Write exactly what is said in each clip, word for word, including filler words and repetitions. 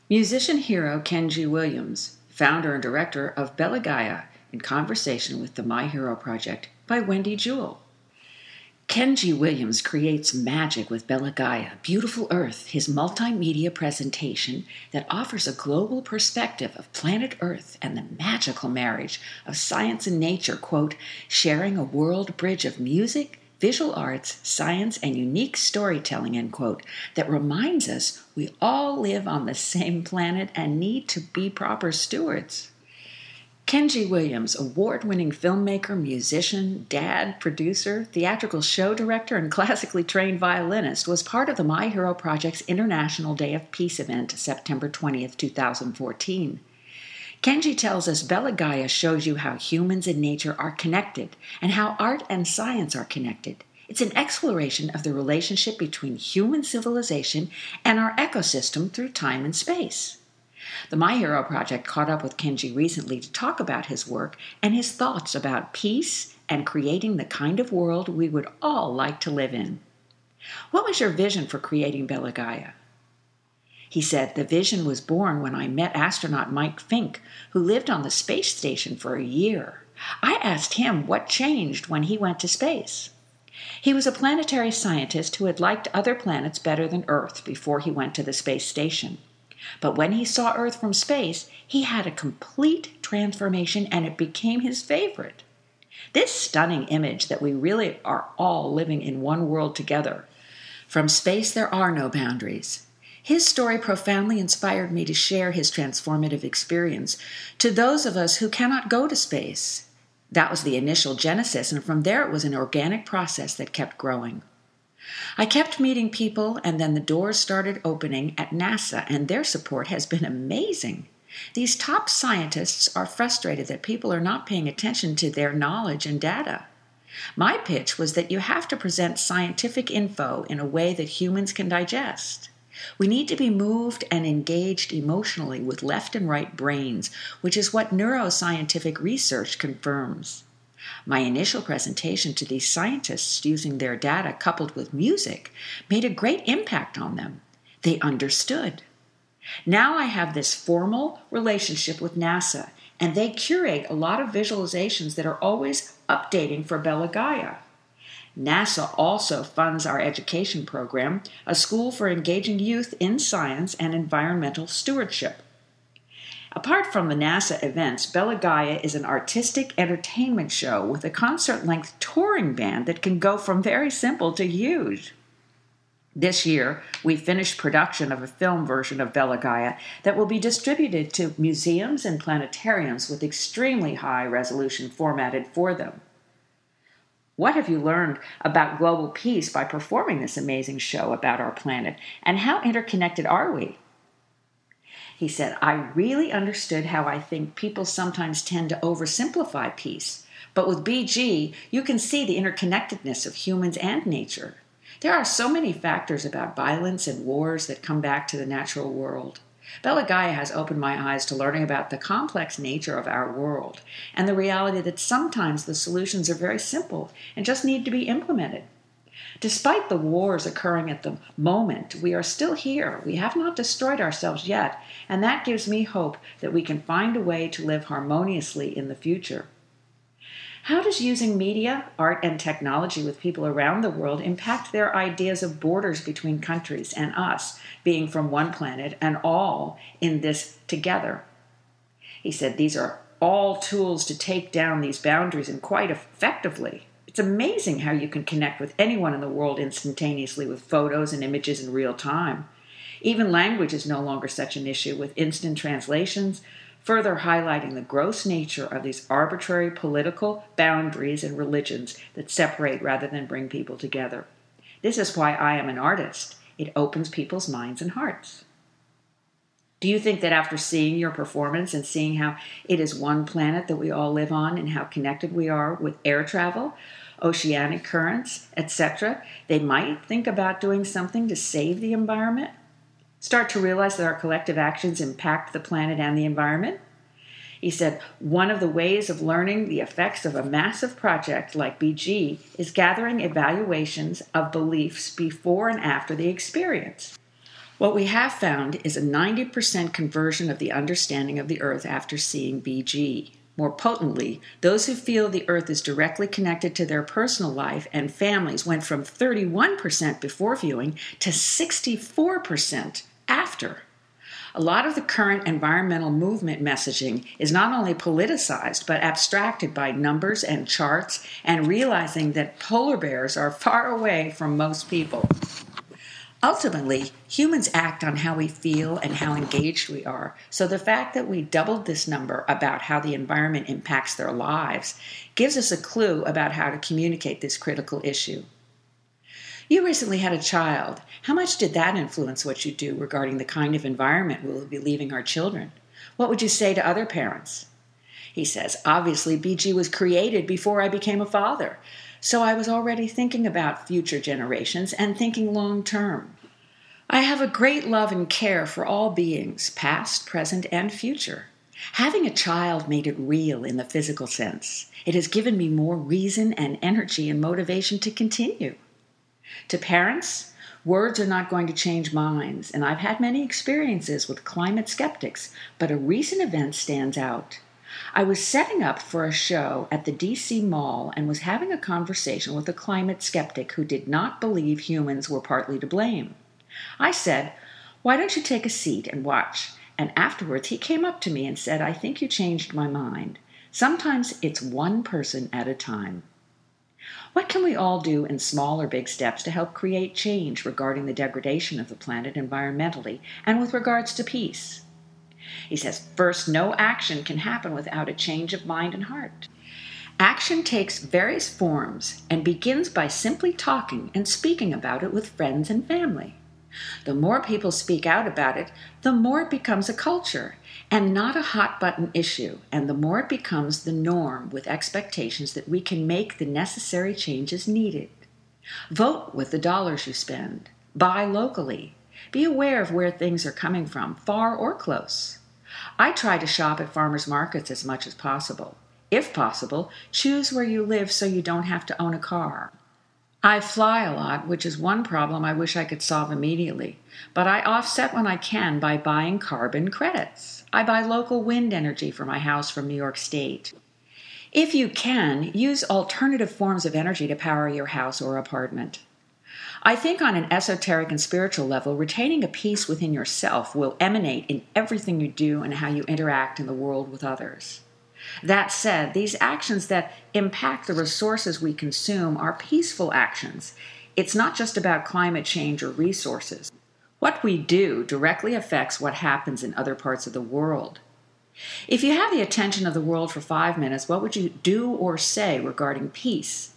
Musician hero Kenji Williams, founder and director of Bella Gaia, in conversation with the My Hero Project by Wendy Jewell. Kenji Williams creates magic with Bella Gaia, Beautiful Earth, his multimedia presentation that offers a global perspective of planet Earth and the magical marriage of science and nature, quote, sharing a world bridge of music, visual arts, science, and unique storytelling, end quote, that reminds us we all live on the same planet and need to be proper stewards. Kenji Williams, award-winning filmmaker, musician, dad, producer, theatrical show director, and classically trained violinist, was part of the My Hero Project's International Day of Peace event, September twentieth, twenty fourteen. Kenji tells us Bella Gaia shows you how humans and nature are connected and how art and science are connected. It's an exploration of the relationship between human civilization and our ecosystem through time and space. The My Hero Project caught up with Kenji recently to talk about his work and his thoughts about peace and creating the kind of world we would all like to live in. What was your vision for creating Bella Gaia? He said, the vision was born when I met astronaut Mike Fink, who lived on the space station for a year. I asked him what changed when he went to space. He was a planetary scientist who had liked other planets better than Earth before he went to the space station. But when he saw Earth from space, he had a complete transformation and it became his favorite. This stunning image that we really are all living in one world together. From space, there are no boundaries. His story profoundly inspired me to share his transformative experience to those of us who cannot go to space. That was the initial genesis, and from there it was an organic process that kept growing. I kept meeting people, and then the doors started opening at NASA, and their support has been amazing. These top scientists are frustrated that people are not paying attention to their knowledge and data. My pitch was that you have to present scientific info in a way that humans can digest. We need to be moved and engaged emotionally with left and right brains, which is what neuroscientific research confirms. My initial presentation to these scientists using their data coupled with music made a great impact on them. They understood. Now I have this formal relationship with NASA, and they curate a lot of visualizations that are always updating for Bella Gaia. NASA also funds our education program, a school for engaging youth in science and environmental stewardship. Apart from the NASA events, Bella Gaia is an artistic entertainment show with a concert-length touring band that can go from very simple to huge. This year, we finished production of a film version of Bella Gaia that will be distributed to museums and planetariums with extremely high resolution formatted for them. What have you learned about global peace by performing this amazing show about our planet, and how interconnected are we? He said, I really understood how I think people sometimes tend to oversimplify peace, but with B G, you can see the interconnectedness of humans and nature. There are so many factors about violence and wars that come back to the natural world. Bella Gaia has opened my eyes to learning about the complex nature of our world and the reality that sometimes the solutions are very simple and just need to be implemented. Despite the wars occurring at the moment, we are still here. We have not destroyed ourselves yet, and that gives me hope that we can find a way to live harmoniously in the future. How does using media, art, and technology with people around the world impact their ideas of borders between countries and us being from one planet and all in this together? He said these are all tools to take down these boundaries and quite effectively. It's amazing how you can connect with anyone in the world instantaneously with photos and images in real time. Even language is no longer such an issue with instant translations, further highlighting the gross nature of these arbitrary political boundaries and religions that separate rather than bring people together. This is why I am an artist. It opens people's minds and hearts. Do you think that after seeing your performance and seeing how it is one planet that we all live on and how connected we are with air travel, oceanic currents, et cetera, they might think about doing something to save the environment? Start to realize that our collective actions impact the planet and the environment? He said, one of the ways of learning the effects of a massive project like B G is gathering evaluations of beliefs before and after the experience. What we have found is a ninety percent conversion of the understanding of the Earth after seeing B G. More potently, those who feel the Earth is directly connected to their personal life and families went from thirty-one percent before viewing to sixty-four percent after. A lot of the current environmental movement messaging is not only politicized, but abstracted by numbers and charts and realizing that polar bears are far away from most people. Ultimately, humans act on how we feel and how engaged we are, so the fact that we doubled this number about how the environment impacts their lives gives us a clue about how to communicate this critical issue. You recently had a child. How much did that influence what you do regarding the kind of environment we will be leaving our children? What would you say to other parents? He says, obviously B G was created before I became a father, so I was already thinking about future generations and thinking long term. I have a great love and care for all beings, past, present, and future. Having a child made it real in the physical sense. It has given me more reason and energy and motivation to continue. To parents, words are not going to change minds, and I've had many experiences with climate skeptics, but a recent event stands out. I was setting up for a show at the D C Mall and was having a conversation with a climate skeptic who did not believe humans were partly to blame. I said, "Why don't you take a seat and watch?" And afterwards he came up to me and said, "I think you changed my mind. Sometimes it's one person at a time." What can we all do in small or big steps to help create change regarding the degradation of the planet environmentally and with regards to peace? He says, first, no action can happen without a change of mind and heart. Action takes various forms and begins by simply talking and speaking about it with friends and family. The more people speak out about it, the more it becomes a culture and not a hot-button issue, and the more it becomes the norm with expectations that we can make the necessary changes needed. Vote with the dollars you spend. Buy locally. Be aware of where things are coming from, far or close. I try to shop at farmers markets as much as possible. If possible, choose where you live so you don't have to own a car. I fly a lot, which is one problem I wish I could solve immediately, but I offset when I can by buying carbon credits. I buy local wind energy for my house from New York State. If you can, use alternative forms of energy to power your house or apartment. I think on an esoteric and spiritual level, retaining a peace within yourself will emanate in everything you do and how you interact in the world with others. That said, these actions that impact the resources we consume are peaceful actions. It's not just about climate change or resources. What we do directly affects what happens in other parts of the world. If you have the attention of the world for five minutes, what would you do or say regarding peace?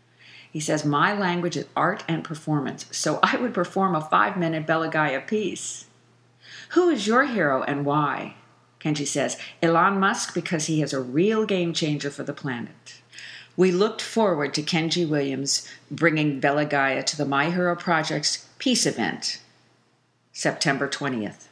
He says, my language is art and performance, so I would perform a five-minute Belagaya piece. Who is your hero and why? Kenji says, Elon Musk, because he is a real game changer for the planet. We looked forward to Kenji Williams bringing Belagaya to the My Hero Project's Peace event, September twentieth.